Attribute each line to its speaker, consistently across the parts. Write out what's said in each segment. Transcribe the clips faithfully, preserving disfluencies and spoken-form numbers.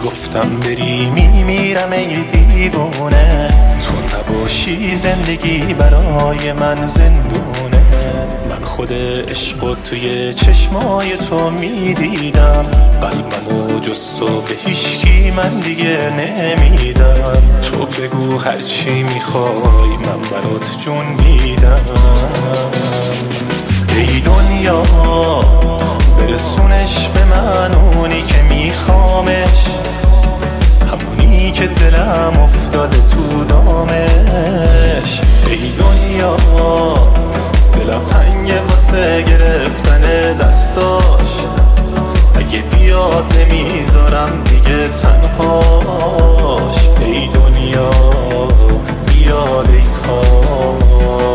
Speaker 1: میگفتم بری میمیرم ای دیوونه، تو نباشی زندگی برای من زندونه. من خود عشقو توی چشمای تو میدیدم، قلبمو جز تو به هیچکی من دیگه نمیدم. تو بگو هرچی میخوای من برات جون میدم. ای دنیا برسونش به من اونی که میخوامش، همونی که دلم افتاده تو دامش. ای دنیا دلم تنگه واسه گرفتن دستاش، اگه بیاد نمیذارم دیگه تنهاش. ای دنیا بیاد ای کاش.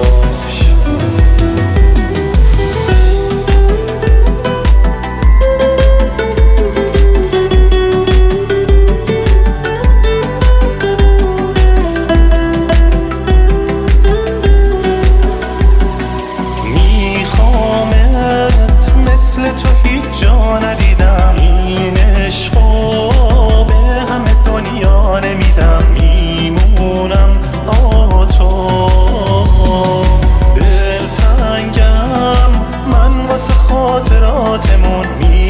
Speaker 1: تو هیچ جا ندیدم، این عشقو به همه دنیا نمیدم. میمونم با تو دلتنگم من واسه خاطراتمون،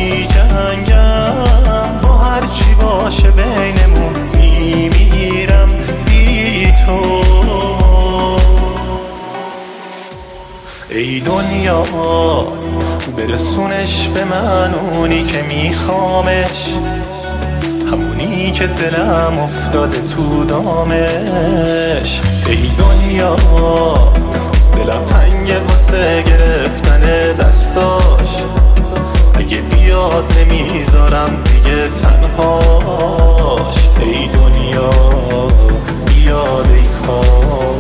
Speaker 1: میجنگم با هرچی باشه بینمون. میمیرم بی تو. ای دنیا برسونش به من اونی که میخوامش، همونی که دلم افتاده تو دامش. ای دنیا دلم تنگه واسه گرفتن دستاش، اگه بیاد نمیذارم دیگه تنهاش. ای دنیا بیاد ای کاش.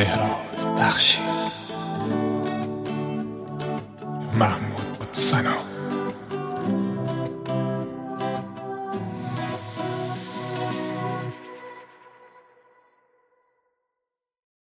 Speaker 1: بهراد بخشی، محمود سنا.